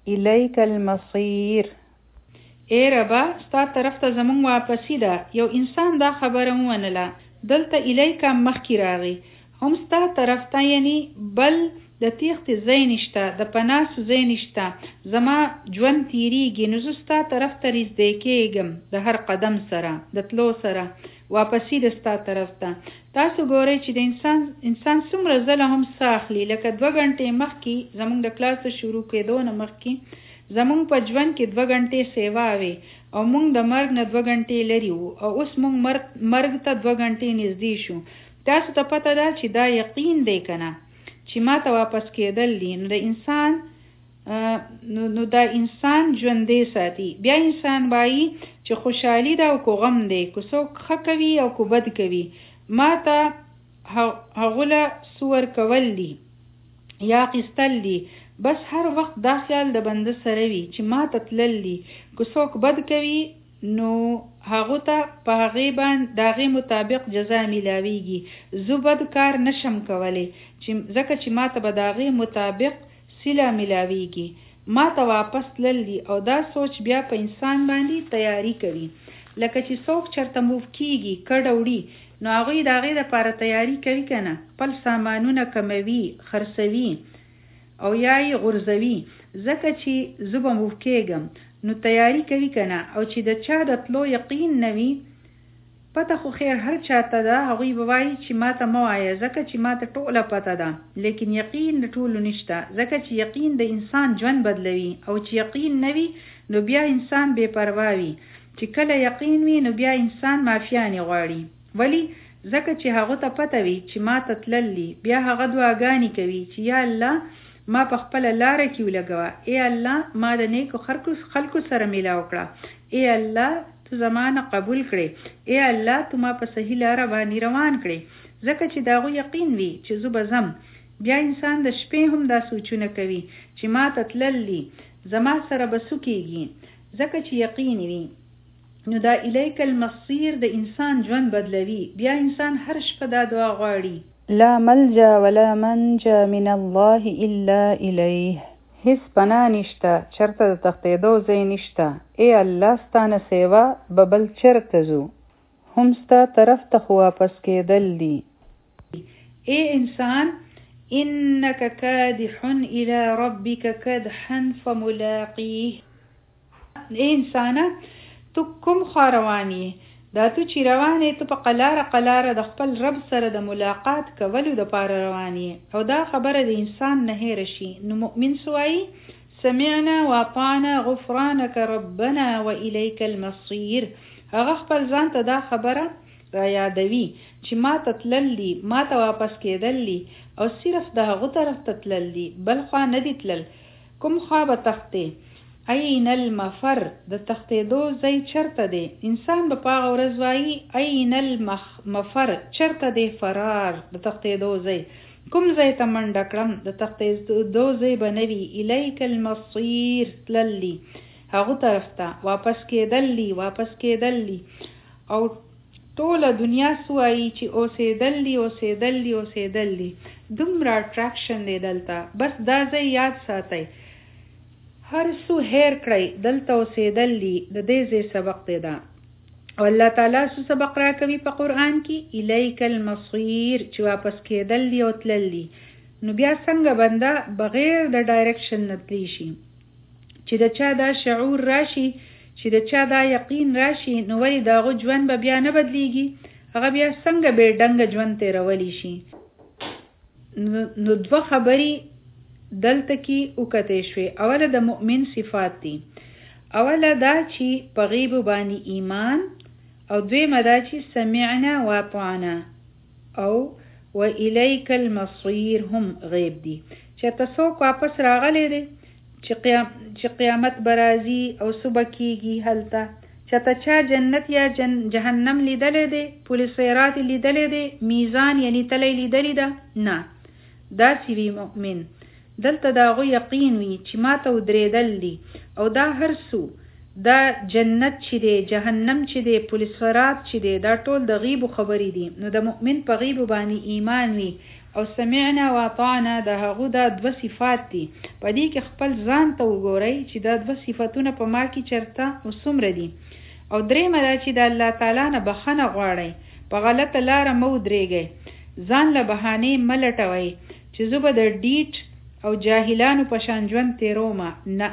الیک المصیر. ای ربا ستا طرف ته زمونږ واپسی ده. یو انسان دا خبره ومنله. دلته الیک مخکې راغی. هم ستا طرف ته یعنی بل د تیښتې ځای نشته، د پناه ځای نشته. زما ژوند تیریږي نو زه ستا طرف ته نږدې کېږم د هر قدم سره، د تلو سره. واپسی د ستا طرف ته. تاسو ګورئ چې د انسان څومره ځله هم ساه اخلي. لکه 2 غنټې مخکې زمونږ د کلاس د شروع کېدو نه مخکې زمونږ په ژوند کې 2 غنټې سیوا وي او مونږ د مرګ نه 2 غنټې لري وو او اوس مونږ مرګ ته 2 غنټې نږدې شو. تاسو ته پته ده چې دا یقین دی کنه چې ما ته واپس کېدل دي. نو دا انسان ژوندی ساتي. بیا انسان وایي چې خوشحالي ده او کو غم دی، کو څوک ښه کوي او کو بد کوي. ما ته هغوله سور کول دي یا اخیستل دي. بس هر وخت دا خیال د بنده سره وي چې ما ته تلل دي. که څوک بد کوي نو هغو ته په هغې باندې د هغې مطابق جزا میلاویږي. زه بد کار نشم کولی ځکه چې ما ته به د هغې مطابق سیله میلاویږي. ما ته واپس تلل دي. او دا سوچ بیا په انسان باندې تیاری کوي. لکه چې څوک چرته موف کیږي کډه وړي نو هغوی د هغې دپاره تیاری کوي که نه. خپل سامانونه کموي، خرڅوي او یا یې غورځوي ځکه چې زه به موف کېږم نو تیاری کوي که نه. او چې د چا د تلو یقین نه وي، پته خو خیر هر چاته ده، هغوی به وایي چې ما ته مه وایه ځکه چې ما ته ټوله پته ده. لیکن یقین د ټولو نشته ځکه چې یقین د انسان ژوند بدلوي. او چې یقین نه وي نو بیا انسان بې پروا وي. چې کله یقین وي نو بیا انسان معافیانې غواړي. ولی؟ ځکه چې هغو ته پته وي چې ما ته تلل دي. بیا هغه دعاګانې کوي چې یا الله ما په خپله لاره کې ولګوه. ای الله ما د نیکو خلکو سره میلاو کړه. ای الله تو زمانه قبول کړي. ای الله تو ما په صحیح لاره باندې روان کړي. ځکه چې د هغو یقین وي چې زه به ځم. بیا انسان د شپې هم دا سوچونه کوي چې ما ته تلل دي، زما سره به څه کېږي. ځکه چې یقین وي نو دا الیک المصیر د انسان ژوند بدلوي. بیا انسان هر شپه دا دعا غواړي: لا ملجا ولا منجا من الله الا الیه. هیڅ پناه نشته، چرته د تښتېدو ځای نشته. ای الله ستانه سیوا به بل چرته ځو، هم ستا طرف ته خو واپس کېدل دي. ای انسان انک کادح الى ربک کدحا فملاقیه. ای انسانه تو کوم خوا روان یې؟ دا تو چې روان یې ته په قلاره د خپل رب سره د ملاقات کولو دپاره روان یې. او دا خبره د انسان نه هېره شي نو مؤمن سوایي سمعنا واطعنا غفرانک ربنا والیک المصیر. هغه خپل ځان ته دا خبره را یادوي چې ما ته تلل دي، ما ته واپس کېدل دي او صرف د هغو طرف ته تلل دي، بل خوا نه دي تلل. کوم خوا به تښتې؟ این المفر د تښتېدو ځای چرته دی؟ انسان به په هغه ورځ وایي این المفر، چرته دی فرار د تښتېدو ځای؟ کوم ځای ته منډه کړم؟ د تښتېدو ځای به نه وي. الیک المصیر تلل دي هغو طرف ته، واپس کېدل دي. او ټوله دنیا سوایي چې اوسېدل دي. دومره اټراکشن دی دلته. بس دا ځای یاد ساتئ. هر څو هیر کړئ دلته اوسېدل دي. د دې ځای سبق دی دا. او الله تعالی څه سبق را کوي په قرآن کې؟ الیک المصیر، چې واپس کېدل دي او تلل دي. نو بیا څنګه بنده بغیر د ډایرکشن نه تلی شي؟ چې د چا دا شعور راشي، چې د چا دا یقین راشي، نو ولې د هغو ژوند به بیا نه بدلیږي؟ هغه بیا څنګه بې ډنګه ژوند تېرولی شي؟ نو 2 خبرې دلته کې وکتې شوې. اوله د مؤمن صفات دي. اوله دا چې په غیب باندې ایمان، او دویمه دا چې سمعنا واطعنا او و الیک المصیر هم غیب دي. چې څوک واپس راغلی دی چې قیامت برازي او صبح کېږي هلته، چې چا جنت یا جهنم لیدلی دی، پل صراط لیدلی دی، میزان یعنی تلی لیدلی ده؟ نه. داسې وي مؤمن. دلته د هغو یقین وي چې ما ته ودرېدل دي او دا هر څو دا جنت چې دی، جهنم چې دی، پل صراط چې دی، دا ټول د غیبو خبرې دي. نو د مؤمن په غیبو باندې ایمان وي او سمعنا واطعنا د هغه د دوه صفات دي. په دې کې خپل ځان ته وګورئ چې دا دوه صفاتونه په ما کې چرته او څومره دي. او درېمه دا چې د الله تعالی نه بخښنه غواړئ، په غلطه لاره مه ودرېږئ، ځان له بهانې مه لټوئ چې زه به د ډیټ او جاهلانو په شان ژوند تېرومه. نه،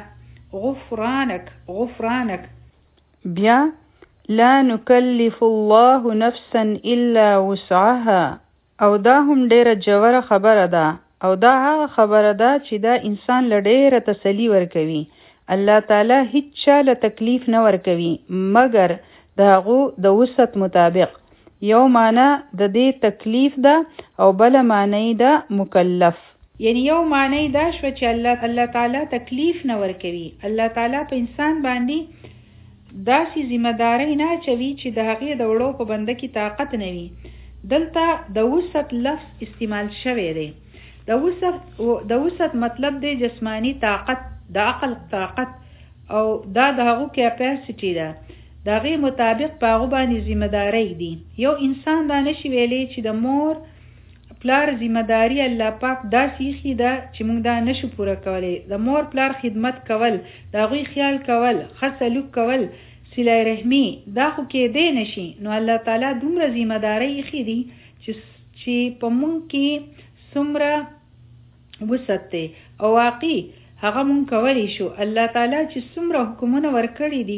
غفرانک. بیا لا نکلف الله نفسا الا وسعها، او دا هم ډیره جوړه خبره ده، او دا هغه خبره ده چې دا انسان له ډیره تسلی ورکوي. الله تعالی هیڅ چا له تکلیف نه ورکوي مګر د هغو د وسعت مطابق. یو معنی د دې تکلیف ده او بل معنی ده مکلف. یعنی یو معنی دا شو چې الله تعالی تکلیف نه ورکوي. الله تعالی په انسان باندې داسې ذمہ داری نه اچوي چې د هغې د وړو په بنده کې طاقت نه وي. دلته د وسعت لفظ استعمال شوی دی. د وسعت مطلب دی جسمانی طاقت، د عقل طاقت، او دا د هغو کیپاسټي ده. د هغې مطابق په هغو باندې ذمہ داری دي. یو انسان دا نشي ویلی چې د مور پلار ذمہ داری الله پاک داسې ایښې ده چې موږ دا نشو پوره کولی. د مور پلار خدمت کول، د هغوی خیال کول، ښه سلوک کول، صله رحمي، دا خو کېدی نشي. نو الله تعالی دومره ذمہ داری ایښې دي چې په موږ کې څومره وسعت دی او واقعي هغه موږ کولی شو. الله تعالی چې څومره حکمونه ورکړي دي،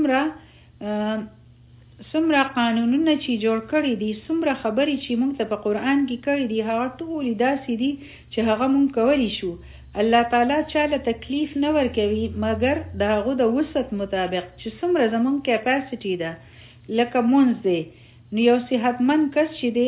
څومره قانونونه چې جوړ کړي دي، څومره خبرې چې موږ ته په قرآن کې کړي دي، هغه ټولې داسې دي چې هغه موږ کولی شو. الله تعالی چاله تکلیف نه ورکوي مګر د هغو د وسعت مطابق چې څومره زموږ کیپاسټي ده. لکه مونځ دی، نو یو صحتمند کس چې دی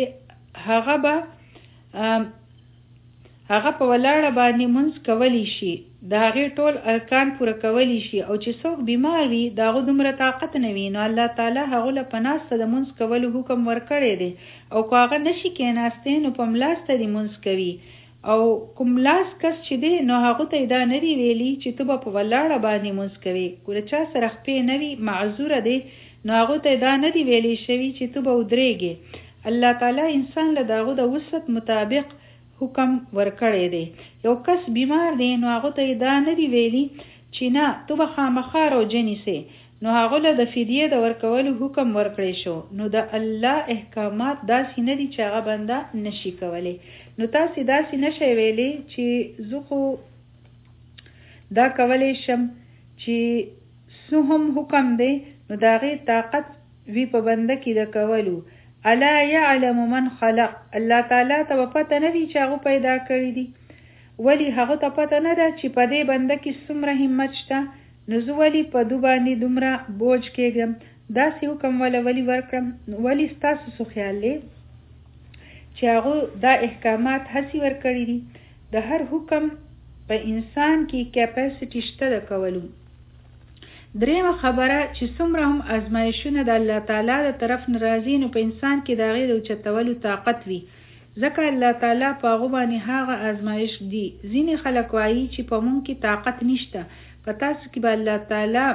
هغه په ولاړه باندې مونځ کولی شي، د هغې ټول ارکان پوره کولی شي. او چې څوک بیمار وي د هغو دومره طاقت نه وي، نو الله تعالی هغو له په ناسته د مونځ کولو حکم ورکړی دی. او که هغه نشي کېناستی نو په ملاسته دی مونځ کوي. او کوم لاس کس چې دی نو هغو ته دا نه دی ویلي چې ته به په ولاړه باندې مونځ کوي. که د چا سره خپې نه وي، معذوره دی، نو هغو ته دا نه دی ویلی شوي چې ته به ودرېږې. الله تعالی انسان له د هغو د وسعت مطابق حکم ورکړی دی. یو کس بیمار دی نو هغه ته دا نه دی ویلي چې نه تو به خامخا روژه نیسې، نو هغه له د فدیې د ورکولو حکم ورکړی شو. نو د الله احکامات داسې نه دي چې هغه بنده نشي کولی. نو تاسې داسې نشئ ویلی چې زه خو دا کولی شم چې څه هم حکم دی نو د هغې طاقت وي په بنده کې د کولو. الا یعلم من خلق، الله تعالی ته به پته نه وي چې هغه پیدا کړي دي. ولی هغه ته پته نه ده چې په دې بنده کې څومره همت شته، نو زه ولې په دو باندې دومره بوج کېږم، داسې حکم ولی ورکړم. ولی ستاسو څه خیال دی چې هغه دا احکامات هسې ورکړي دي؟ د هر حکم په انسان کې کیپاسټي شته د کولو. درېمه خبره چې څومره هم ازمایښونه د الله تعالی د طرف نه راځي نو په انسان کې د هغې د اوچتولو طاقت وي، ځکه الله تعالی په هغو باندې هغه ازمایښ دي. ځینې خلک وایي چې په مونږ کې طاقت نشته، په تاسو کې به الله تعالی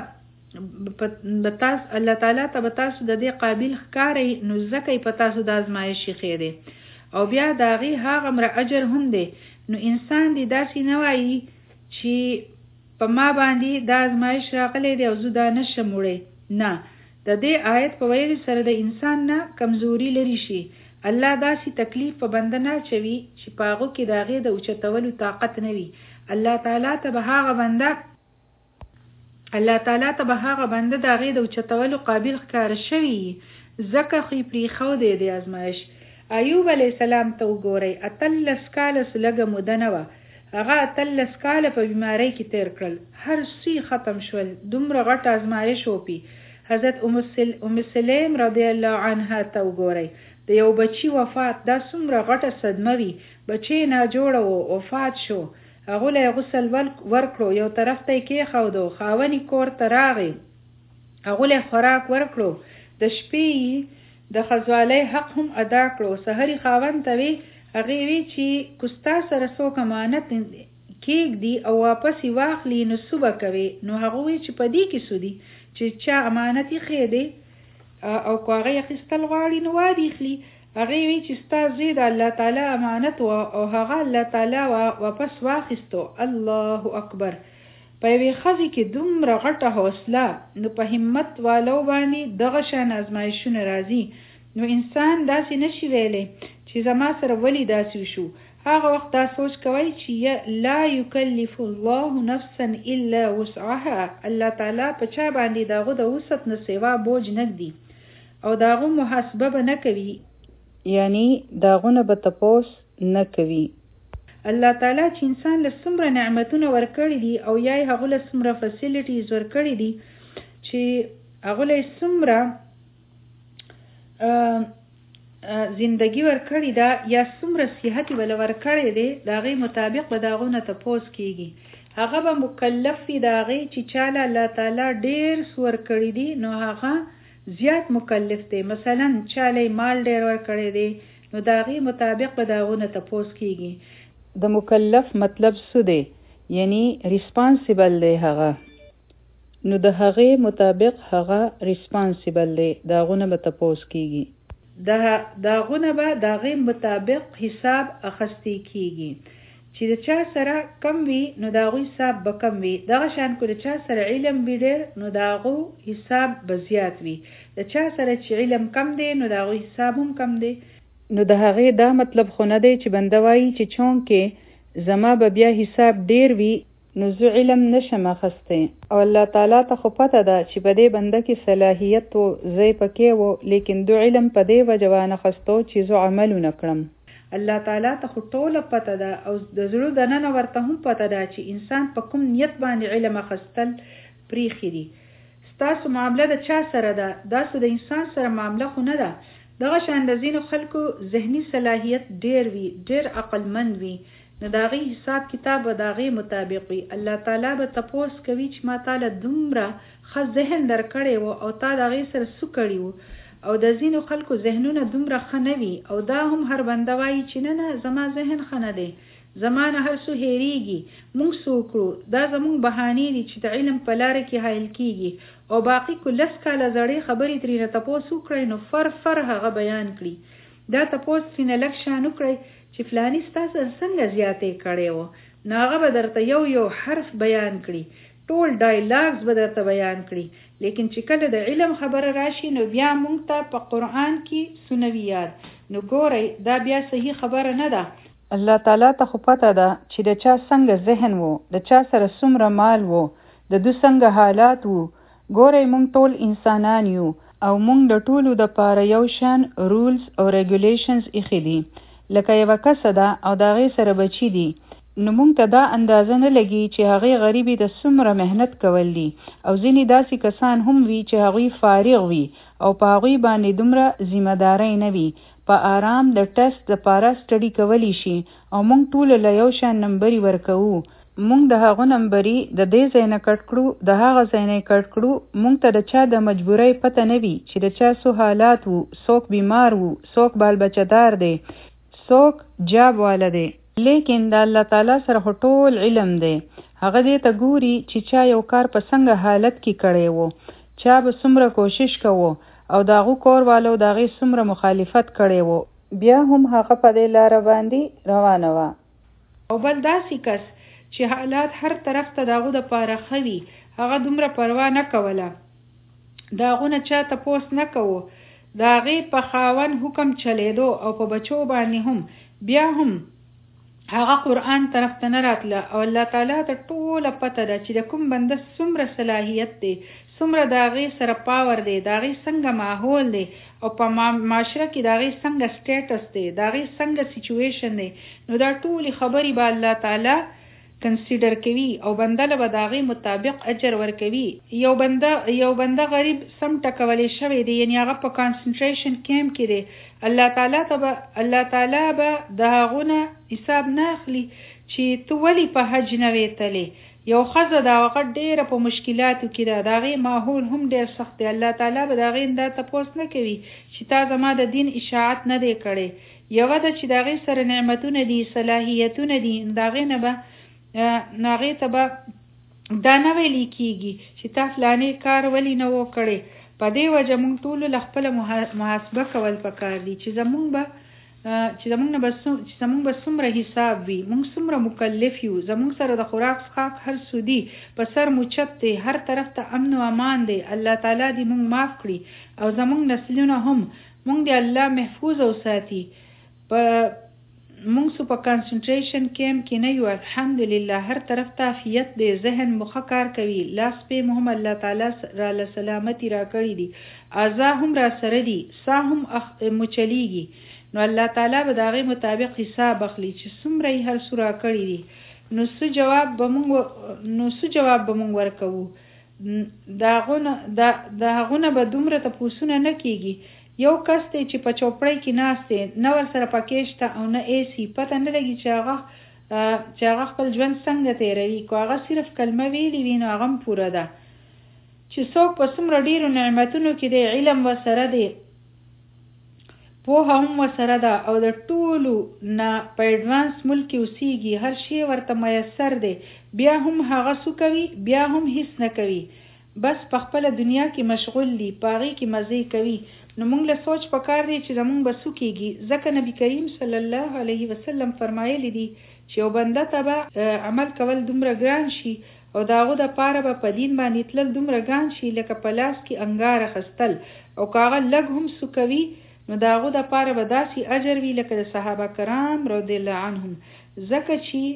ته به تاسو د دې قابل ښکارئ، نو ځکه یې په تاسو د ازمایښ ایښی دی، او بیا د هغې هغومره اجر هم دی. نو انسان دې داسې نه وایي چې په ما باندې دا ازمایش راغلی دی او زه دا نشم وړی. نه، د دې آیت په ویلو سره د انسان نه کمزوري لري شي. الله داسې تکلیف په بنده نه اچوي چې په هغو کې د هغې د اوچتولو طاقت نه وي. الله تعالی ته به هغه بنده د هغې د اوچتولو قابل ښکاره شوي، ځکه خو یې پرېښودی دی ازمایش. ایوب علیه السلام ته وګورئ، 18 کاله لږه موده نه وه، هغه 18 کاله په بیمارۍ کې تیر کړل، هر څه ختم شول، دومره غټ ازمایش وپی. حضرت ام سلیم رضی الله عنها ته وګورئ، د یو بچی وفات، دا څومره غټه صدمه وي. بچی ناجوړه و، وفات شو، هغه له غسل ورکړو، یو طرف ته یې کېښودو، خاوند یې کور ته راغی، هغه له خوراک ورکړو، د شپې د ښځوالۍ حق هم ادا کړو. سحري خاوند ته وی هغې وی چې کوستا سره څوک امانت کېږدي او واپس یې واخلي نو څه به کوې؟ نو هغه وی چې په دې کې څه دي چې چا امانت ایښی دی او که هغه یې اخیستل غواړي نو واخلي، هغه وی چې ستا زوی د الله تعالی امانت او هغه الله تعالی واپس واخیستو. الله اکبر. په یوې ښځې کې دومره غټه حوصله، نو په همت والو باندې دغه شان ازمایښونه راځي. نو انسان داسې نشي ویلی چې زما سره ولی داسې وشو. هغه وخت دا سوچ کوي چې لا یکلف الله نفسا الا وسعها. الله تعالی په چا باندې داغه د وسعت نه سیوا بوج نه دی او داغه محاسبه به نه کوي، یعنی داغونه به تپوس نه کوي. الله تعالی چې انسان له څومره نعمتونه ورکړي دي او یا هغه له څومره فیسیلیټیز ورکړي دي چې هغه له څومره زندگی ورکړی دا یا څومره صحت ول ورکړی دی، دا غي مطابق به داغونه تپوس کیږي. هغه به مکلف دی دا غي چې چاله الله تعالی ډیر سور کړی دی نو هغه زیات مکلف دی. مثلا چاله مال ډیر ورکړی دی نو دا غي مطابق به داغونه تپوس کیږي. د مکلف مطلب څه دی؟ یعنی ریسپانسیبل دی هغه، نو د هغه مطابق هغه ریسپانسیبل دی، داغونه به تپوس کیږي. داغونه به داغه مطابق حساب اخستی کیږي. چې د چا سره کم وي نو داغه حساب به کم وي، دغه شان کو د چا سره علم وي ډیر نو داغه حساب به زیات وي، د چا سره چې علم کم دی نو داغه حساب هم کم دی. نو د هغه دا مطلب خو نه دی چې بنده وایي چې چون کې زما به بیا حساب ډیر وي نو زه علم نشم اخسته. او الله تعالی ته خو پته ده چې په دې بنده کې صلاحیت او زی پکې وو، لیکن دو علم په دې وجوانه خستو چې زه عمل نکړم. الله تعالی ته خو ټوله پته ده او د زړه د نن ورته هم پته ده چې انسان په کوم نیت باندې علم اخستل پریخي دي. ستاسو معامله د چا سره ده؟ داسې د انسان سره معامله خو نه ده. دغه شان د ځینو خلکو ذهني صلاحیت ډیر وي، ډیر عقلمند وي، نو داغي حساب کتاب و داغي مطابق وي. الله تعالی به تپوس کوي چې ما تعالی دومره ښه ذهن درکړی و او تا داغي سره څه کړي وو. او د ځینو خلکو ذهنونه دومره ښه نه وي او دا هم هر بنده وایي چې نه نه زما ذهن ښه نه دی، زما نه هر څه هېرېږي، موږ څه وکړو. دا زموږ بهانې دي چې د علم په لاره کې حایل کیږي او باقي کو لس کاله زړې خبرې ترېنه تپوس وکړئ نو فر هغه بیان کړي. دا تپوس ترېنه لږ شان وکړئ چې فلاني ستاسو څنګه زیاتې کړی و، نو هغه به درته یو حرف بیان کړي، ټول ډایلاګز به درته بیان کړي. لیکن چې کله د علم خبره راشي نو بیا مونږ ته په قرآن کې سنوي یاد. نو ګورئ دا بیا صحیح خبره نه ده. الله تعالی ته خو پته ده چې د چا څنګه ذهن وو، د چا سره څومره مال وو، د دو څنګه حالات وو. ګورئ مونږ ټول انسانان یو او مونږ د ټولو د پاره یو شان رولز او ریګولیشنز ایښي دي. لکه یوه کسه ده او د هغې سره بچي دي، نو مونږ ته دا اندازه نه لګي چې هغې غریبې د څومره محنت کول دي. او ځینې داسې کسان هم وي چې هغوی فارغ وي او په هغوی باندې دومره ذمه دارۍ نه وي، په آرام د ټیسټ دپاره سټډي کولی شي او مونږ ټول له یو شان نمبرې ورکوو. مونږ د هغه نمبرې د دې ځای نه کټ کړو، د هغه ځای نه کټ کړو. مونږ ته د چا د مجبورۍ پته نه وي چې د چا څو حالات وو، څوک بیمار وو، څوک بال بچه‌دار دی، څوک جاب والا دی. لیکن د الله تعالی سره ټول علم دی. هغه دې ته ګوري چې چا یو کار په څنګه حالت کې کړی وو، چا به څومره کوشش کوو او د هغو کور والو د هغې څومره مخالفت کړی وو، بیا هم هغه په دې لاره باندې روانه وه. او بل داسې کس چې حالات هر طرف ته د هغو دپاره ښه وي، هغه دومره پروا نه کوله، د هغو نه چا تپوس نه کوو، د هغې په خاوند حکم چلیدو او په بچو باندې هم، بیا هم هغه قرآن طرف ته نه راتله. او الله تعالی ته ټوله پته ده چې د کوم بنده څومره صلاحیت دی، څومره د هغې سره پاور دی، د هغې څنګه ماحول دی او په معاشره کې د هغې څنګه سټیټس دی، د هغې څنګه سیچویشن دی. نو دا ټولې خبرې به الله تعالی کنسیډر کوي او بنده له به د هغې مطابق اجر ورکوي. یو بنده غریب سم ټکولی شوی دی، یعنی هغه په کانسنټریشن کیمپ کې دی، الله تعالی به د هغو نه حساب نه اخلي چې ته ولې په حج نه وې تللی. یو ښځه ده هغه ډېره په مشکلاتو کې ده، د هغې ماحول هم ډېر سخت دی، الله تعالی به د هغې دا تپوس نه کوي چې تا زما د دین اشاعت نه دی کړی. یوه ده چې د هغې سره نعمتونه دي، صلاحیتونه دي، د هغې نه به هغې ته به دا نه ویلی کېږي چې تا فلانې کار ولې نه و کړی. په دې وجه موږ ټول له خپل محاسبه کول پکار دي چې زمونږ به څومره حساب وي، موږ څومره مکلف یو، زمونږ سره د خوراک څښاک هر څه دي، په سر مو چت دی، هر طرف ته امن و امان دی. الله تعالی دې موږ معاف کړي او زمونږ نسلونه هم موږ دې الله محفوظ او ساتي. موږ په کانسنټریشن کیمپ کې نه یو، الحمدلله هر طرف ته عافیت دی، ذهن مخه کار کوي، لاس په هم الله تعالی را له سلامتی را کړی دي، اعضاء هم را سره دي، ساه هم مچلیږي. نو الله تعالی به داغه مطابق حساب اخلي چې څومره یې هر سورا کړی دي. نو څه جواب به موږ ورکوو؟ داغونه به دومره تپوسونه نه کیږي. یو کس دی چې په چوپړی کې ناست دی، نه ور سره پکې شته او نه ایسی، پته نه لګي چې هغه خپل ژوند څنګه تیروي. که هغه صرف کلمه ویلي وي نو هغه هم پوره ده. چې څوک په څومره ډیرو نعمتونو کې دی، علم ورسره دی، پوهه هم ورسره ده او د ټولو نه په ایډوانس ملک کې اوسیږي، هر شی ورته میسر دی، بیا هم هغه څه کوي، بیا هم هیڅ نه کوي، بس په خپل دنیا کې مشغول دي، په هغې کې مزې کوي. نو موږ له سوچ پکار دی چې زموږ به څه کېږي. ځکه نبي کریم صلی الله علیه وسلم فرمایلی دي چې یو بنده ته به عمل کول دومره ګران شي او د هغو دپاره به په دین باندې تلل دومره ګران شي لکه په لاس کې انګار اخیستل، او که هغه لږ هم څه کوي نو د هغو دپاره به داسې اجر وي لکه د صحابه کرام رضی الله عنهم. ځکه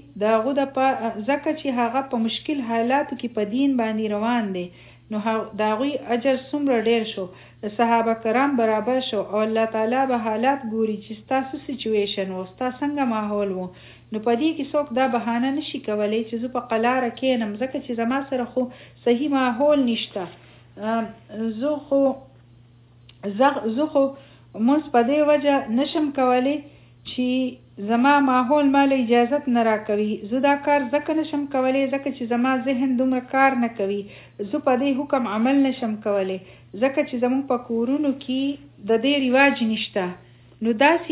چې هغه په مشکل حالاتو کې په دین باندې روان دی، نو د هغوی اجر څومره ډیر شو، د صحابه کرام برابر شو. او الله تعالی به حالات ګوري چې ستاسو سچویشن و، ستا څنګه ماحول و. نو په دې کې څوک دا بهانه نشي کولی چې زه په قلاره کینم ځکه چې زما سره خو صحیح ماحول نشته، زه خو مونږ په دې وجه نشم کولی چې زما ماحول مال اجازت نه راکوي. زه دا کار ځکه نشم کولی ځکه چې زما ذهن دومره کار نه کوي، زه په دې حکم عمل نشم کولی ځکه چې زموږ په کورونو کې د دې رواج نشته. نو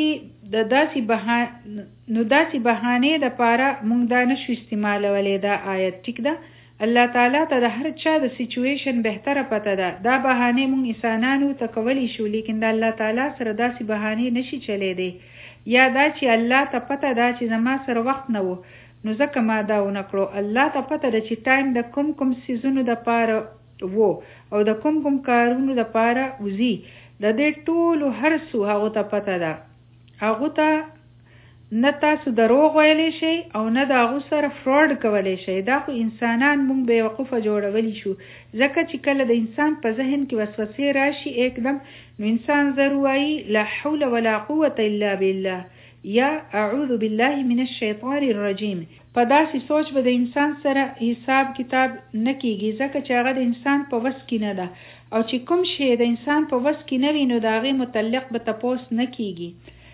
داسې بهانې دپاره مونږ دا نشو استعمالولی. دا آیت ټیک ده، الله تعالی ته د هر چا د سچویشن بهتره پته ده. دا بهانې مونږ انسانانو ته کولی شو، لیکن د الله تعالی سره داسې بهانې نشي چلیدی. یا دا چې الله ته پته ده چې زما سره وخت نه و نو ځکه ما دا ونه کړو. الله ته پته ده چې ټایم د کوم سیزونو دپاره وو او د کوم کارونو دپاره وزي. د دې ټولو هر څه هغو ته پته ده. هغو ته نه تاسو دروغ ویلی شئ او نه د هغو سره فراډ کولی شئ. دا خو انسانان مونږ بیوقوفه جوړولی شو، ځکه چې کله د انسان په ذهن کې وسوسې راشي एकदम نو انسان زر وایي لا حول ولا قوة الا بالله یا اعوذ بالله من الشیطان الرجیم. په داسې سوچ به د انسان سره حساب کتاب نه کیږي ځکه چې هغه د انسان په وس کې نه ده، او چې کوم شی د انسان په وس کې نه وي نو د هغې متعلق به تپوس نه کیږي.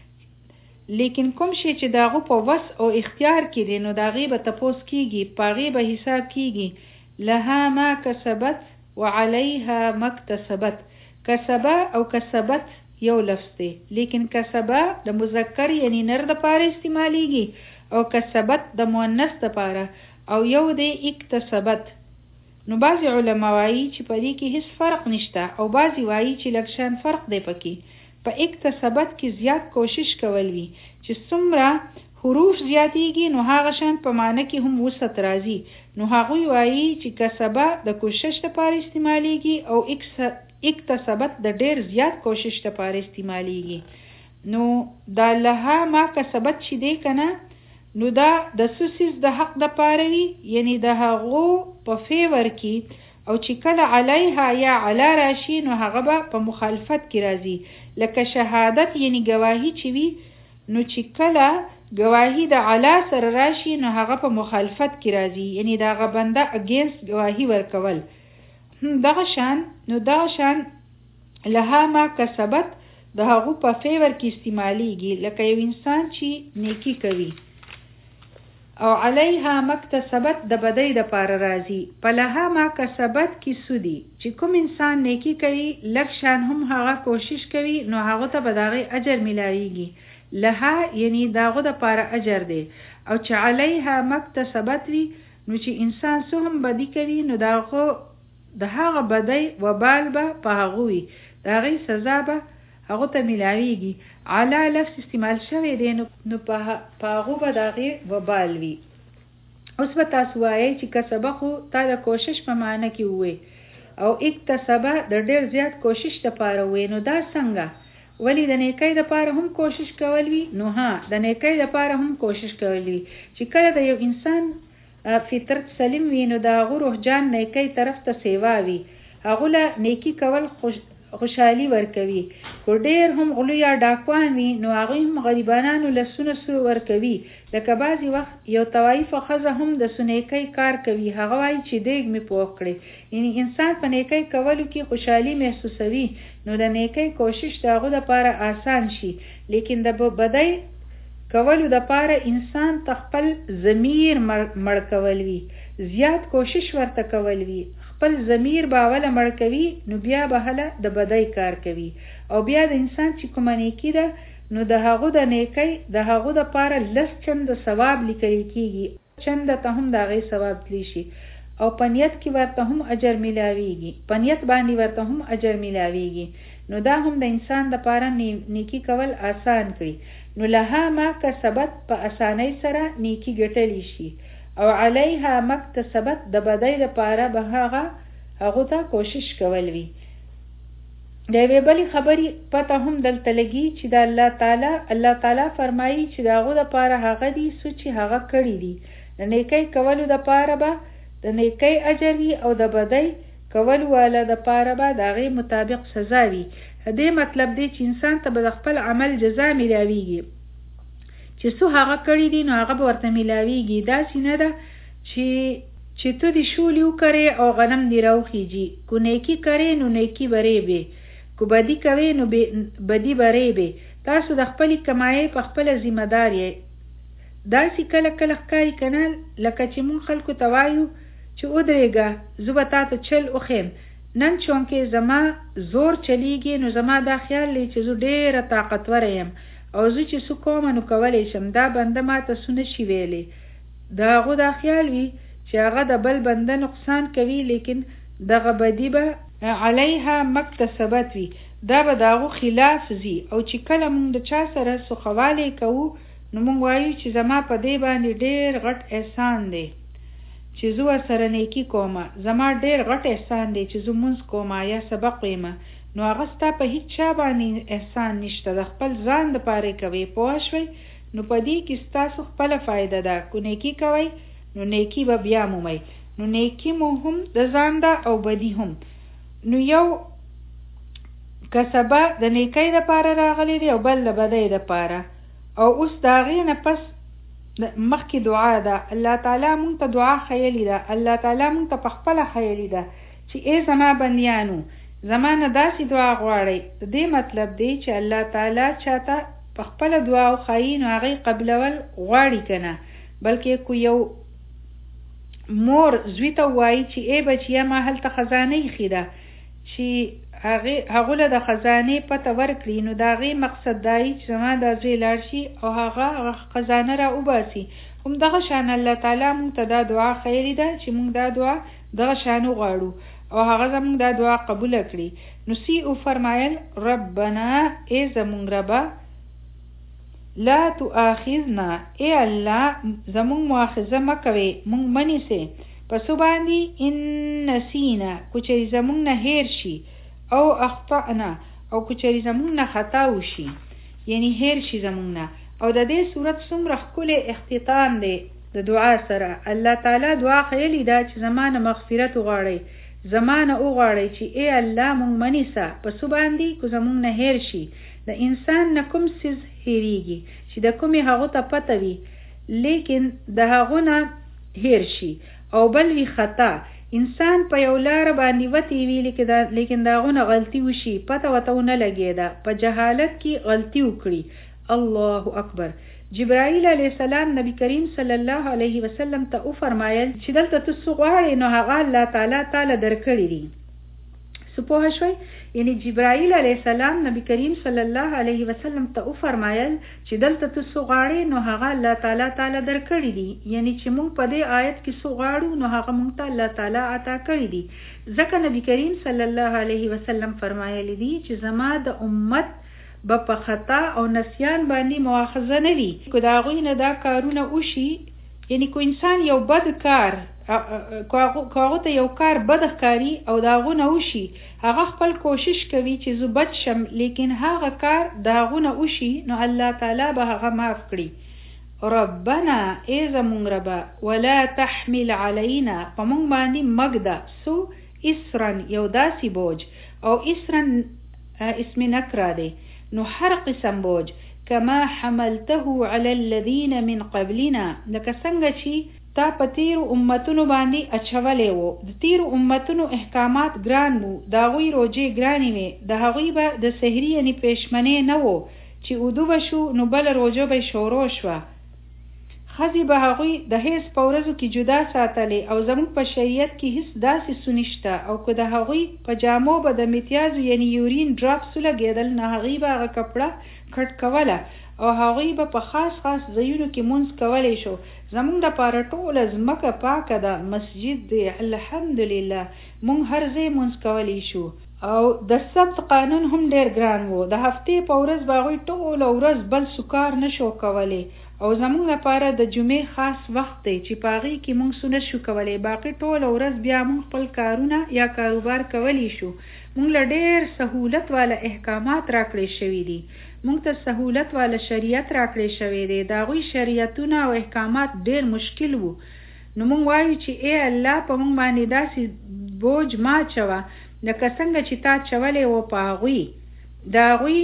لیکن کوم شی چې د هغو په وس او اختیار کې دی نو د هغې به تپوس کیږي، په هغې به حساب کیږي. لها ما کسبت وعلیها ما اکتسبت. کسبه او کسبت یو لفظ دی، لیکن کسبه د مذکر یعنی نر د پاره استعمالیږي او کسبت د مؤنث د پاره، او یو دی اکتسبت. نو بعضی علما وایي چې په دې کې هیڅ فرق نشته او بعضی وایي چې لږ شان فرق دی پکې. په اکتسبت کې زیات کوشش کول وي، چې څومره حروف زیاتیږي نو هغه شان په معنی کې هم وسط راځي. نو هغوی وایي چې کسبه د کوشش لپاره استعمالیږي او اکتسبت د ډیر زیات کوشش لپاره استعمالیږي. نو دا لها ما کسبت چې دی کنه نو دا د سوسیس د حق د پاره وي، یعنی د هغو په فیور کې، او چې کله علیها یا علی راشي نو هغه به په مخالفت کې راځي. لکه شهادت یعنی گواهی چې وي، نو چې کله گواهی د علی سره راشي نو هغه په مخالفت کې راځي، یعنی دا هغه بنده اگینست گواهی ورکول. دغه شان لها ما کسبت د هغو په فیور کې استعمالیږي، لکه یو انسان چې نیکی کوي. او علیها مکتسبت د بدی د پاره راځي. په لها ما کسبت کې سودی چې کوم انسان نیکی کوي لږ شان هم هغه کوشش کوي نو هغه ته به د هغې اجر میلاویږي. لها یعنی د هغو د پاره اجر دی. او چې علیها مکتسبت وي نو چې انسان څه هم بدی کوي نو د د هغه بدی وبال به په هغه وي، د هغې سزا به هغه ته ملاویږي. علی لفظ استعمال شوی دی نو په هغه به د هغې وبال وي. اوس به تاسو وایئ چې کسبه خو تا د کوشش په معنی کې ووی او اکتسبه د ډېر زیات کوشش دپاره ووی، نو دا څنګه؟ ولی د نیکۍ دپاره هم کوشش کول وي؟ نو ها، د نیکۍ دپاره هم کوشش کول وي. چې کله د یو انسان فطرت سلیم وي نو د هغه روح جان نیکۍ طرف ته سیوا وي، هغه له نیکي کول خوشحالي ورکوي. خو ډېر هم غلو یا ډاکوان وي نو هغوی هم غریبانانو له سونه ورکوي. لکه بعضې وخت یو طوایفه ښځه هم د سنیکۍ کار کوي، هغه وایي چې دیګ مې پوخ کړی. یعنی انسان په نیکۍ کولو کې خوشحالي محسوسوي نو د نیکۍ کوشش د هغو دپاره آسان شي. لیکن د بدۍ کولو دپاره انسان ته خپل ضمیر مړ کول وي، زیات کوشش ورته کول وي. خپل ضمیر به اوله مړ کوي نو بیا به هله د بدۍ کار کوي. او بیا د انسان چې کومه نیکي ده نو د هغو د نیکۍ د هغو دپاره 10 چنده ثواب لیکل کېږي، چنده ته هم د هغې ثواب تلی شي. او په نیت کې ورته هم اجر ملاویږي، په نیت باندې ورته هم اجر ملاویږي. نو دا هم د انسان دپاره نیکي کول آسان کړي. نو لها ما کسبت په اسانۍ سره نیکي ګټلی شي، او علیها مکتسبت د بدۍ دپاره به هغو ته کوشش کول وي. د یوې بلې خبرې پته هم دلته لګي چې د الله تعالی فرمایي چې د هغو دپاره هغه دي څه چې هغه کړي دي. د نیکۍ کولو دپاره به د نیکۍ اجر وي او د بدۍ کولو والا دپاره به د هغې مطابق سزا وي. دې مطلب دی چې انسان ته به د خپل عمل جزا ملاویږي، چې څه هغه کړي دي نو هغه به ورته ملاویږي. داسې نه ده چې تو دې شولې وکړې او غنم دې راوخیږي. کو نیکي کرې نو نیکي برې بې، کو بدي کوې نو بدي برې بې. تاسو د خپلې کمایۍ په خپله ذمه دار یې. داسې کله کله ښکاري که نه لکه چې مونږ خلکو ته وایو چې ودرېږه زه به تا ته چل وښیم. نن چونکې زما زور چلیږي نو زما دا خیال دی چې زه ډېره طاقتوره یم او زه چې څه کومه نو کولی شم، دا بنده ما ته څه نشي ویلی. د هغو دا خیال وي چې هغه د بل بنده نقصان کوي، لیکن دغه بدي به علیها مکتسبت وي، دا به د هغو خلاف ځي. او چې کله مونږ د چا سره سخوالی کوو نو مونږ وایو چې زما په دې باندې ډېر غټ احسان دی چې زه ورسره نیکي کومه، زما ډېر غټ احسان دی چې زه مونځ کومه یا سبق ویمه. نو هغه ستا په هیڅ چا باندې احسان نشته، د خپل ځان دپاره کوي. پوه شوئ؟ نو په دې کې ستاسو خپله فایده ده. کو نیکي کوئ نو نیکي به بیا مومئ. نو نیکي مو هم د ځان ده او بدي هم. نو یو کسبه د نیکۍ دپاره راغلی دی او بل د بدۍ دپاره. او اوس د هغې نه پس مخکې دعا ده. الله تعالی مونږ ته دعا خیلی ده، الله تعالی مونږ ته په خپله خیلی ده چې ای زما بندیانو زما نه داسې دعا غواړئ. د دې مطلب دی چې الله تعالی چاته په خپله دعا وښایي نو هغې قبلول غواړي که نه. بلکې کو یو مور زوی ته ووایي چې ای بچیه ما هلته خزانه ایښې ده، چې هغو له د خزانې پته ورکړي، نو د هغې مقصد دا چې زما دا زوی لاړ شي او هغه خزانه را وباسي. همدغه شان الله تعالی مونږ ته دا دعا خیلی ده چې مونږ دا دعا دغه شان وغواړو او هغه زمونږ دا دعا قبوله کړي. نو سی او فرمایل ربنا ای زمونږ ربه لا تؤاخذنا، ای الله زمونږ مؤاخذه مه کوې، مونږ مه نیسې پسو باندې ان نسینا کو چری زمونږ نه هیر شي او اخطأنا او کو چری زمونږ نه خطا وشي، یعنی هیر شي زمونږ نه. او د دې صورت څومره ښکلی اختتام دی د دعا سره. الله تعالی دعا خیلی ده چې زمانه مغفرت وغواړئ، زمانه وغواړئ چې ای الله مونږ مه نیسه پسو باندې کو زمونږ نه هیر شي. د انسان نه کوم څیز هیریږي چې د کومې هغو ته پته وي لیکن د هغو نه هیر شي. او بل وی خطا، انسان په یو لاره باندې وتی وی لیکن د هغو نه غلطي وشي، پته ورته ونه لګېده، په جهالت کې غلطي وکړي. الله اکبر. جبرائیل علیه السلام نبی کریم صلی الله علیه وسلم ته وفرمایل چې دلته ته څه غواړې نو هغه الله تعالی درکړي دي. سپوه شوي. یعنی جبرائیل علیه السلام نبی کریم صلی الله علیه وسلم ته فرمایل چې دلته ته څه غواړې نو هغه الله تعالی درکړي دي. یعنی چې موږ په دې آیت کې څه غواړو نو هغه موږ ته الله تعالی عطا کړي دي. ځکه نبی کریم صلی الله علیه وسلم فرمایلی دي چې زما د امت په خطا او نسیان باندې مؤاخذه نه وي. که د هغوی نه دا کارونه وشي، یعنی که انسان یو بد کار که هغه ته یو کار بد ښکاري او د هغو نه وشي، هغه خپل کوشش کوي چې زه بد شم، لیکن هغه کار د هغو نه وشي نو الله تعالی به هغه معاف کړي. ربنا ای زمونږ ربه ولا تحمل علینا، په مونږ باندې مږده سو اسرن یو داسې بوج، او اسرن اسم نکره دی نو هر قسم بوج، کما حملته علی الذین من قبلنا، لکه څنګه چې تا په تیرو امتونو باندې اچولی وو. د تیرو امتونو احکامات ګران وو، د هغوی روجې ګرانې وې، د هغوی به د سحري یعنې پیشمنې نه وو چې اودو به شو نو بله روجه به شروع شوه. ښځې به هغوی د حیض په ورځو کې جدا ساتلې، او زموږ په شریعت کې هیڅ داسې څه نشته. او که د هغوی په جامو به د متیازو یعنې یورین ډراپس ولګېدل نو هغوی به هغه کپړه کټ کوله، او هغوی به په خاص ځایونو کې مونځ کولی شو. زمونږ دپاره ټوله ځمکه پاکه ده، مسجد دی، الحمدلله مونږ هر ځای مونځ کولی شو. او د سبت قانون هم ډیر ګران وو، د هفتې په ورځ به هغوی ټوله ورځ بل سکار نشو کولی، او زمونږ لپاره د جمعې خاص وخت دی چې په هغې کې مونږ څه نشو کولی، باقي ټوله ورځ بیا مونږ خپل کارونه یا کاروبار کولی شو. مونږ له ډیر سهولت والا احکامات راکړی شوي دي، مونږ ته سهولت والا شریعت راکړی شوی دی. د هغوی شریعتونه او احکامات ډیر مشکل وو. نو مونږ وایو چې ای الله په مونږ باندې داسې بوج ما چوه لکه څنګه چې تا چولی وو په هغوی. د هغوی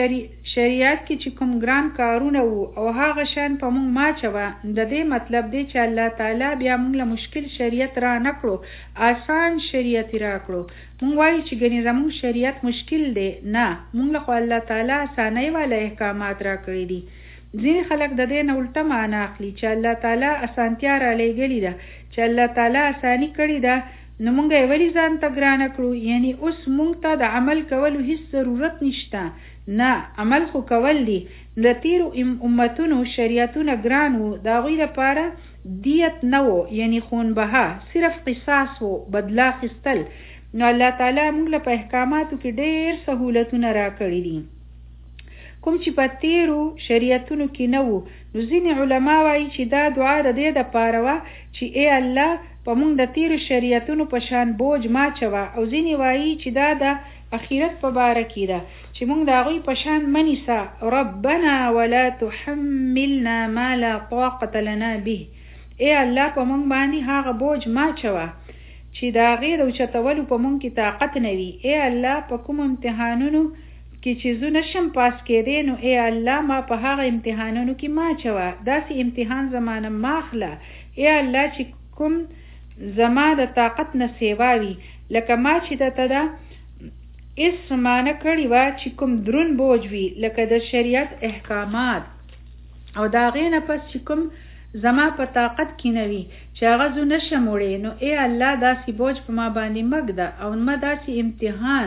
شریعت کې چې کوم ګران کارونه وو او هغه شان په مونږ ما چوه. د دې مطلب دی چې الله تعالی بیا مونږ له مشکل شریعت را نه کړو، آسان شریعت را کړو. مونږ وایو چې ګنې زمونږ شریعت مشکل دی، نه، مونږ له خو الله تعالی آسانۍ والا احکامات را کړي دي. ځینې خلک د دې نه الټه معنا اخلي چې الله تعالی اسانتیا را لېږلې ده، چې الله تعالی اساني کړې ده نو مونږ یې ولې ځان ته ګرانه کړو، یعنی اوس مونږ ته د عمل کولو هیڅ ضرورت نشته. نه، عمل خو کول دي. د تیرو امتونو شریعتونه ګران وو، د هغوی لپاره دیت نه وو یعنی خونبها، صرف قصاص وو، بدله اخیستل. نو الله تعالی موږ له په احکاماتو کې ډېر سهولتونه را کړي دي کوم چې په تیرو شریعتونو کې نه وو. نو ځینې علما وایي چې دا دعا د دې دپاره وه چې ای الله په موږ د تیرو شریعتونو په شان بوج ما چوه، او ځینې وایي چې دا د اخرت په باره کې ده چې موږ د هغوی په شان منیسه. ربنا ولا تحملنا ما لا طاقة لنا به، ای الله په موږ باندې هغه بوج ما چوه چې د هغې د اوچتولو په موږ کې طاقت نه وي. ای الله په کوم امتحانونو کې چې زه نشم پاس کېدی نو ای الله ما په هغه امتحانونو کې ما چوه، داسې امتحان زمانه ما اخله. ای الله چې کوم زما د طاقت نه سیوا وي، لکه ما چې درته ده اس معنی کړي وه چې کوم درون بوج وي لکه د شریعت احکامات، او د هغې نه پس چې کوم زما په طاقت کې نه وي چې هغه زه نشم وړی، نو ای الله داسې بوج په ما باندې مږده، او نه داسې امتحان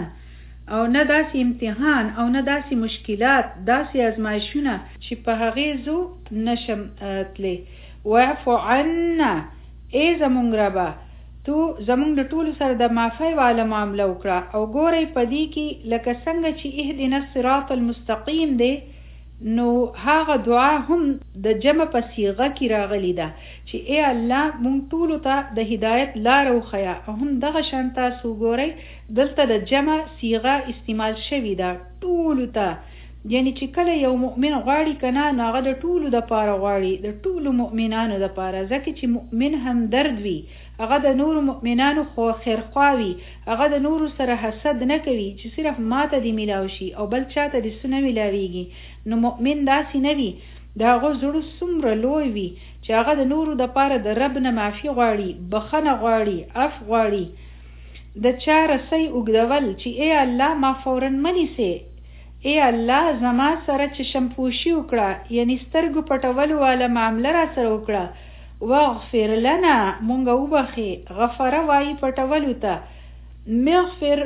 او نه داسې مشکلات، داسې ازمایشونه چې په هغې زه نشم تلی. واعف عنا، ای زمونږ ربه تو زمونږ د ټولو سره د معافۍ والا معامله وکړه، او ګورئ په دې کې لکه څنګه چې اهدنا الصراط المستقیم دی، نو هغه دعا هم د جمع په صیغه کې راغلی ده چې ای الله مونږ ټولو ته د هدایت لاره وښیه. او هم دغه شان تاسو ګورئ دلته د جمع صیغه استعمال شوې ده ټولو ته، یعنی چې کله یو مؤمن غواړي که نه نو هغه د ټولو دپاره غواړي، د ټولو مؤمنانو دپاره، ځکه چې مؤمن هم درد وي، هغه د نورو مؤمنانو خیرخوا وي، هغه د نورو سره حسد نه کوي چې صرف ماته دې میلاو شي او بل چاته دې څه نه میلاویږي. نو مؤمن داسې نه وي، د هغه زړه څومره لوی وي چې هغه د نورو دپاره د رب نه معافي غواړي، بخښنه غواړي، عفو غواړي، د چا رسۍ اوږدول چې ای الله ما فورا منیسې، ای الله زما سره چې شمپوشي وکړه یعنی سترګو پټولو والا معامله را سره وکړه. واغفر لنا، مونږ وبخې، غفره وایي پټولو ته، مغفر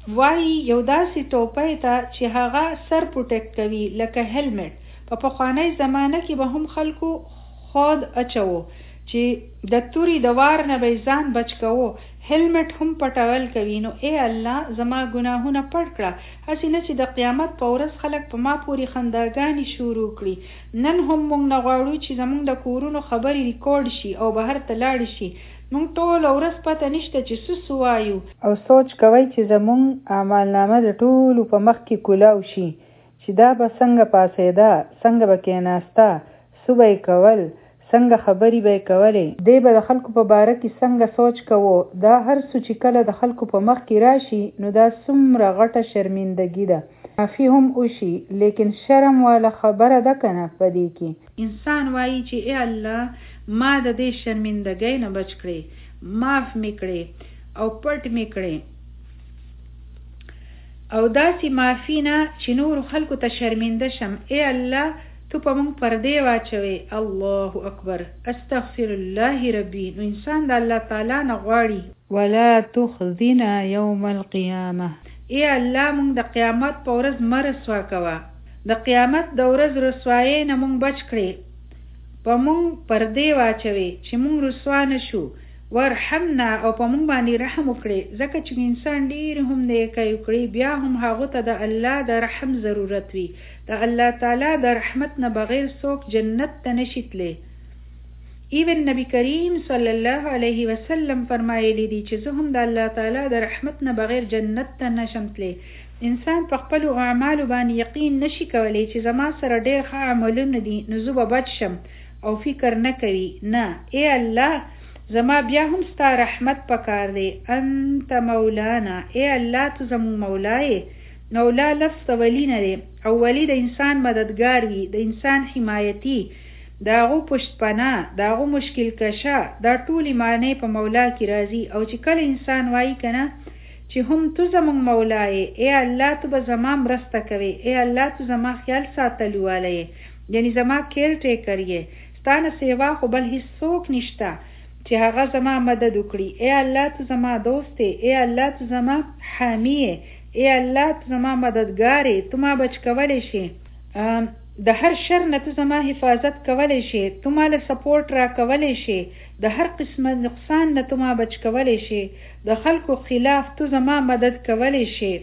وایي یو داسې ټوپۍ ته چې هغه سر پروټیکټ کوي لکه هیلمټ. په پخوانی زمانه کې به هم خلکو خود اچوو چې د توري د وار نه به ځان بچ کوو. هیلمټ هم پټول کوي. نو ای الله زما ګناهونه پټ کړه، هسې نه چې د قیامت په ورځ خلک په ما پورې خنداګانې شروع کړي. نن هم موږ نه غواړو چې زموږ د کورونو خبرې ریکارډ شي او بهر ته لاړې شي. موږ ټول ورځ پته نشته چې څه وایو، او سوچ کوئ چې زموږ اعمالنامه د ټولو په مخ کې کولاو شي چې دا به څنګه پاسېده، څنګه به کېناسته، څه به یې کول، څنګه خبرې به یې کولې، دی به د خلکو په باره کې څنګه سوچ کوو. دا هر څه چې کله د خلکو په مخ کې راشي نو دا څومره غټه شرمندګي ده. معافي هم وشي لیکن شرم والا خبره ده که نه په دې کې. انسان وایي چې ای الله ما د دې شرمندګۍ نه بچ کړې، معاف مې کړې او پټ مې کړې، او داسې معافي نه چې نور خلکو ته شرمنده شم. ای الله تو په موږ پردې واچوي. الله اکبر، استغفر الله ربي. نو انسان د الله تعالی نه غواړي ولا تخزنا یوم القیامه. ای الله موږ د قیامت په ورځ مه رسوا کوه، د قیامت د ورځ رسوایۍ نه موږ بچ کړې، په موږ پردې واچوي چې موږ رسوا نه شو. ورحمنا، او په موږ باندې رحم وکړي، ځکه چې انسان ډېر هم نیکی وکړي بیا هم هغه ته د الله د رحم ضرورت وي. د الله تعالی د رحمت نه بغیر څوک جنت ته نشي تللی. ایون نبی کریم صلی الله علیه وسلم فرمایلی دي چې زه هم د الله تعالی د رحمت نه بغیر جنت ته نشم تللی. انسان په خپل اعمالو باندې یقین نشي کولی چې زما سره ډېر ښه عملونه دي نو زه به بچ شم، او فکر نه کوي. نه، ای الله زما بیا هم ستا رحمت پکار دی. انت مولانا، ای الله تو زمون مولای. مولا لفظ ولی نه دی، او ولی د انسان مددگار وي، د انسان حمایتی، داغو پشت پناه، داغو مشکل کشا، دا ټول معنی په مولا کې راځي. او چې کله انسان وایي کنه چې هم تو زمون مولای، ای الله تو به زما مرسته کوي، ای الله تو زما خیال ساتلو والی، یعنی زما کیر ټیکر یې، ستانه سیوا خو بل هیڅ څوک نشته چې هغه زما مدد وکړي. ای الله تو زما دوست یې، ای الله تو زما حامی یې، ای الله تو زما مددگار یې، تو ما بچ کولی شي، د هر شر نه تو زما حفاظت کولی شي، تو مال سپورټ را کولی شي، د هر قسمه نقصان نه تو ما بچ کولی شي، د خلکو خلاف تو زما مدد کولی شي.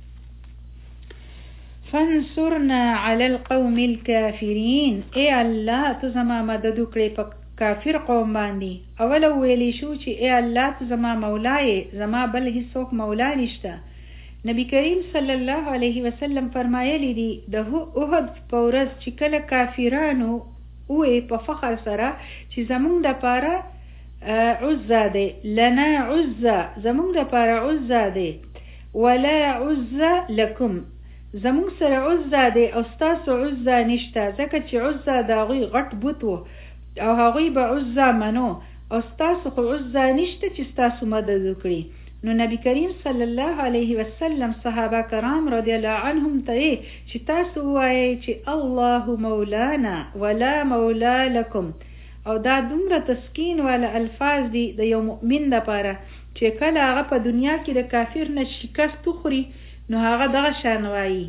فانصرنا علی القوم الكافرین، ای الله تو زما مدد وکړي په کافر قوم باندې. اول ویلی شو چې ای الله تو زما مولای، زما بل هیڅوک مولا نشته. نبی کریم صلی الله علیه وسلم فرمایلی دی د احد په ورځ چې کله کافرانو وې په فخر سره چې زمونږ دپاره عزا دی، لنا عزا، زمونږ دپاره عزا دی، ولا عزا لکم، زمونږ سره عزا دی او ستاسو عزا نشته، ځکه چې عزا د هغوی غټ بوت و او هغوی به عزا منو، او ستاسو خو عزا نشته چې ستاسو مدد وکړي. نو نبی کریم صلی الله علیه وسلم صحابه کرام رضی الله عنهم ته چې تاسو وایئ چې الله مولانا ولا مولا لکم، او دا دومره تسکین والا الفاظ دي د یو مؤمن لپاره چې کله هغه په دنیا کې د کافر نه شکست وخوري نو هغه دغه شان وایي.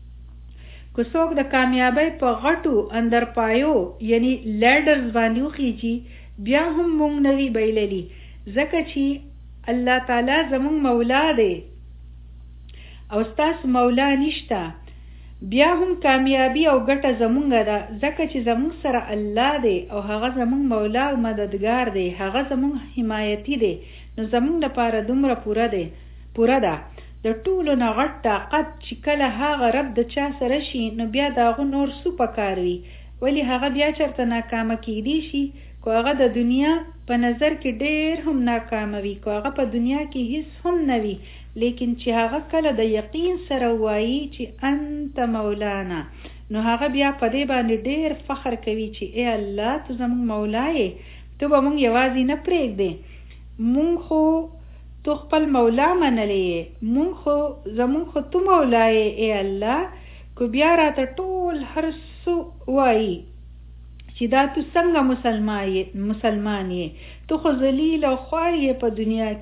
که څوک د کامیابی په غټو اندر پایو یعنی لیډرز باندې وخیږي بیا هم مونږ نوی بیللی، ځکه چې الله تعالی زمون مولا دی او ستاسو مولا نشته. بیا هم کامیابی او ګټه زمونږ ده، ځکه چې زمون سره الله دی او هغه زمون مولا او مددگار دی، هغه زمون حمایتی دی. نو زمون لپاره دومره پوره ده. د ټولو نه غټ طاقت چې کله هغه رب د چا سره شي نو بیا د هغه نور څه پکار وي، ولی هغه بیا چېرته ناکامه کیدی شي که هغه د دنیا په نظر کې ډېر هم ناکامه وي، که هغه په دنیا کې هیڅ هم نه وي، لیکن چې هغه کله د یقین سره وایي چې انت مولانا نو هغه بیا په دې باندې ډېر فخر کوي چې ای الله تو زمونږ مولا یې، تو به مونږ یوازې نه پرېږدې، مونږ خو تو خپل مولا منلی یې، زمونږ خو تو مولا یې ای الله. که بیا راته ټول هر څه وایي چې دا تو څنګه مسلمان یې، تو خو ذلیل او خوار یې په دنیا کې،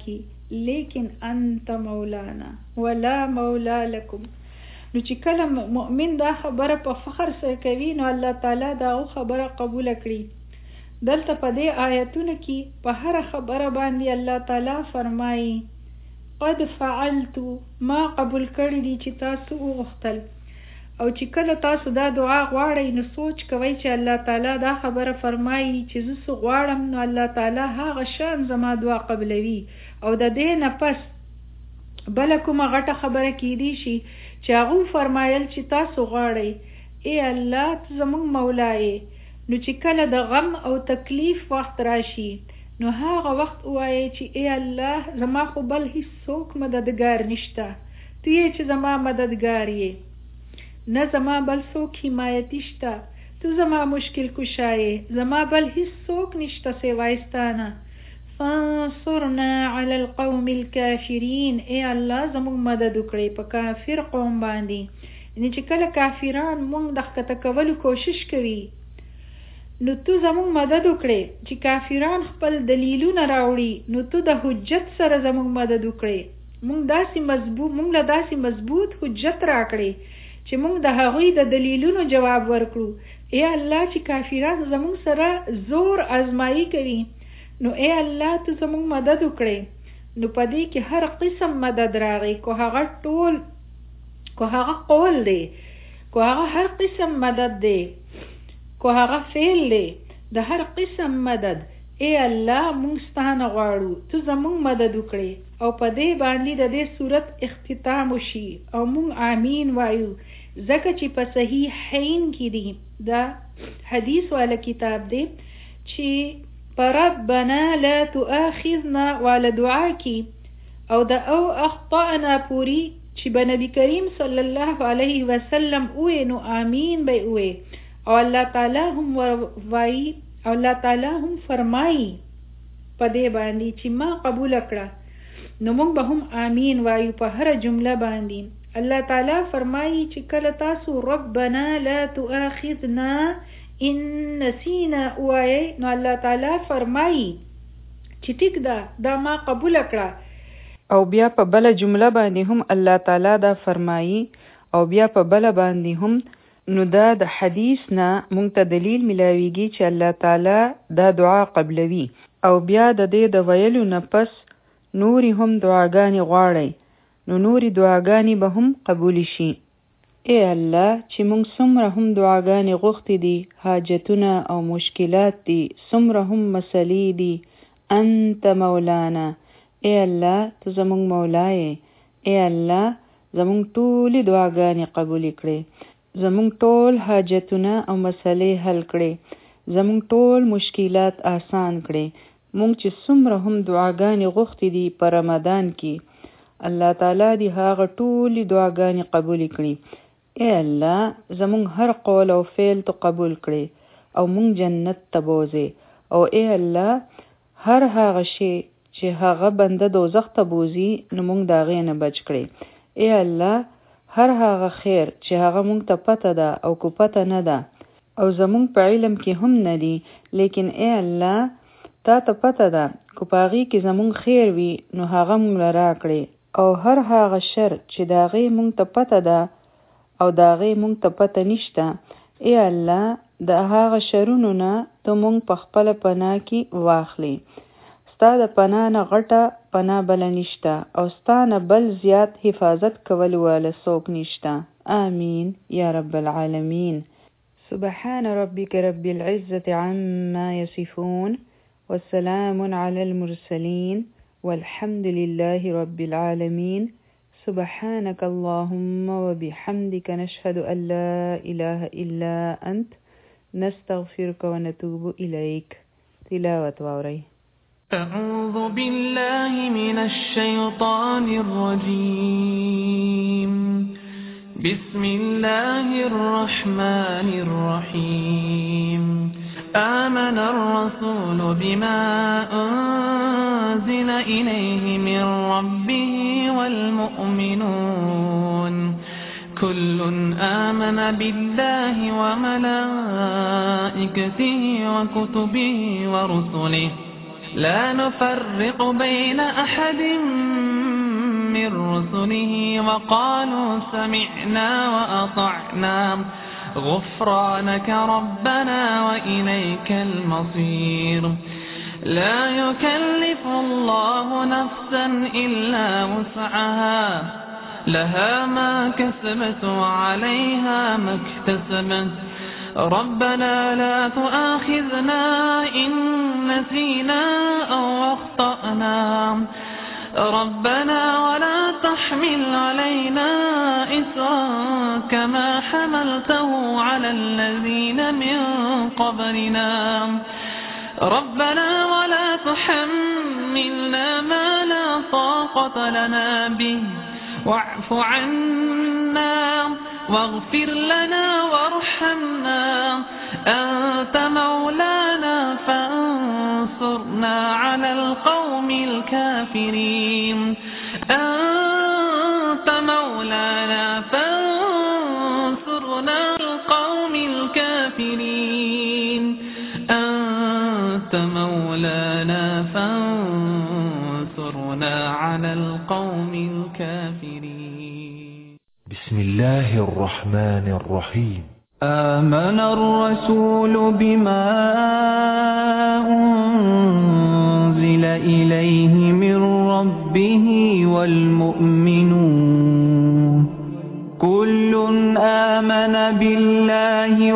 لیکن انت مولانا ولا مولا لکم. نو چې کله مؤمن دا خبره په فخر سره کوي نو الله تعالی دا خبره قبول کړي. دلته په دې آیتونو کې په هر خبره باندې الله تعالی فرمایي قد فعلت، ما قبول کړی دي چې تاسو وغوښتل. او چې کله تاسو دا دعا غواړئ نو سوچ کوئ چې الله تعالی دا خبره فرمایي چې زه څه غواړم نو الله تعالی هغه شان زما دعا قبلوي. او د دې نه پس بله کومه غټه خبره کیدی شي چې هغه فرمایل چې تاسو غواړئ ای الله ته زموږ مولا یې. نو چې کله د غم او تکلیف وخت راشي نو هغه وخت وایي چې ای الله زما خو بل هیڅوک مددگار نشته، ته یې چې زما مددگار یې، نه زما بل څوک حمایتي شته، ته زما مشکل کشا یې، زما بل هیڅوک نشته سوای ستانه. فانصرنا علی القوم الکافرین، ای الله زموږ مدد وکړئ په کافر قوم باندې. یعنی چې کله کافران مونږ د ښکته کولو کوشش کوي نو تو زموږ مدد وکړي. چې کافران خپل دلیلونه راوړي نو تو د حجت سره زموږ مدد وکړي. مونږ له داسې مضبوط حجت راکړي چې مونږ د هغوی د دلیلونو جواب ورکړو. ای الله چې کافران زموږ سره زور آزمایی کوي نو ای الله تو زموږ مدد وکړي. نو په دې کې هر قسم مدد راغی، کو هغه قول دی، کو هغه هر قسم مدد دی، کو هغه فعل دی، د هر قسم مدد. ای الله مونږ ستانه غواړو ته زموږ مدد وکړي. او په دې باندې د دې صورت اختتام وشي او مونږ آمین وایو، ځکه چې په صحیحین کې دی دا حدیث والا کتاب دی چې ربنا لا تؤاخذنا والا دعا کی او دا او اخطأنا پوری چې به نبی کریم صلی الله علیه وسلم اوه نو آمین به اوه. او الله تعالی هم وایي او الله تعالی هم فرمایي په دې باندې چې ما قبول کړه نو موږ به هم آمین وایو په هر جمله باندې. الله تعالی فرمایي چې کله تاسو ربنا لا تؤاخذنا ان نسینا وایي نو الله تعالی فرمایي چې ټیک ده دا ما قبول کړه. او بیا په بل جمله باندې هم الله تعالی دا فرمایي او بیا په بل باندې هم. نو دا د حدیث نه مونږ ته دلیل ملاویږي چې الله تعالی دا دعا قبلوي. او بیا د دې د ویلو نه پس نوري هم دعاګانې غواړي نو نوري دعاګانې به هم قبول شي. ای الله چې مونږ څومره هم دعاګانې غوښتې دي، حاجتونه او مشکلات دي، څومره هم مسلې دي، انت مولانا، ای الله ته زموږ مولا یې. ای الله زموږ ټولې دعاګانې قبول کړې، زموږ ټول حاجتونه او مسلې حل کړې، زموږ ټول مشکلات آسان کړې. مونږ چې څومره هم دعاګانې غوښتې دي په رمضان کې، الله تعالی دې هغه ټولې دعاګانې قبول کړي. ای الله زموږ هر قول او فعل ته قبول کړي او مونږ جنت ته بوځې. او ای الله هر هغه شی چې هغه بنده دوزخ ته بوځي نو مونږ د هغې نه بچ کړي. ای الله هر هغه خیر چې هغه مونږ ته پته ده او کو پته نه ده او زمونږ په علم کې هم نه دي، لیکن ای الله تا ته پته ده کو په هغې کې زمونږ خیر وي نو هغه مونږ له راکړې. او هر هغه شر چې د هغې مونږ ته پته ده او د هغې مونږ ته پته نشته، ای الله د هغه شرونو نه ته مونږ په خپله پناه کې واخلې. ستا د پناه نه غټه پناه بله نشته او ستا نه بل زیات حفاظت کول واله څوک نشته. آمین یا رب العالمین. سبحان ربك رب العزة عما يصفون والسلام على المرسلين والحمد لله رب العالمين. سبحانك اللهم وبحمدك نشهد أن لا إله إلا أنت نستغفرك ونتوب إليك. تلاوة ووري. أعوذ بالله من الشيطان الرجيم. بسم الله الرحمن الرحيم. آمن الرسول بما أنزل إليه من ربه والمؤمنون كل آمن بالله وملائكته وكتبه ورسله لا نفرق بين أحد من رسله وقالوا سمعنا وأطعنا غفرانك ربنا وإليك المصير. لا يكلف الله نفسا إلا وسعها لها ما كسبت وعليها ما اكتسبت ربنا لا تؤاخذنا إن نسينا أو أخطأنا ربنا ولا تحمل علينا إصرا كما حملته على الذين من قبلنا ربنا ولا تحملنا ما لا طاقة لنا به واعف عنا واغفر لنا وارحمنا أنت مولانا فانصرنا على القوم الكافرين أنت مولانا فانصرنا على القوم الكافرين أنت مولانا فانصرنا على القوم الكافرين. بسم الله الرحمن الرحيم. آمن الرسول بما أنزل إليه من ربه والمؤمنون كل آمن بالله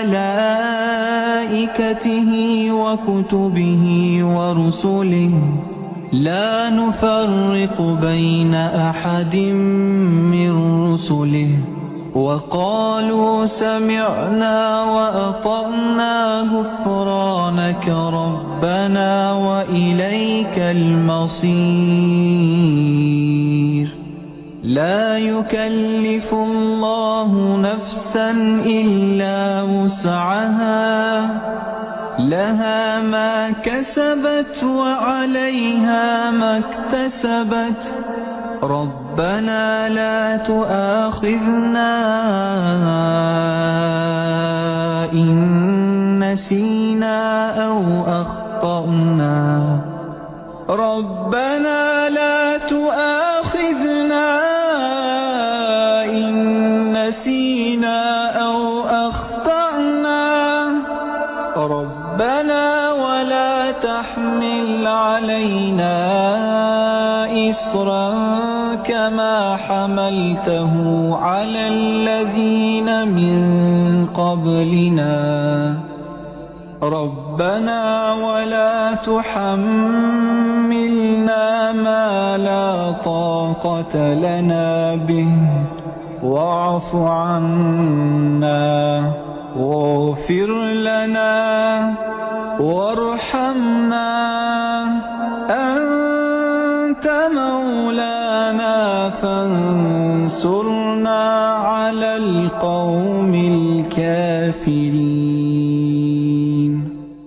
وملائكته وكتبه ورسله لا نفرق بين أحد من رسله وقالوا سمعنا وأطعنا غفرانك ربنا وإليك المصير. لا يكلف الله نفسا إلا وسعها لها ما كسبت وعليها ما اكتسبت ربنا لا تؤاخذنا إن نسينا أو أخطأنا ربنا لا تؤاخذنا إن نسينا أو أخطأنا ربنا ولا تحمل علينا إصرا كما حملته على الذين من قبلنا ربنا ولا تحملنا ما لا طاقة لنا به واعف عنا واغفر لنا وارحمنا أنت مولانا فانصرنا على القوم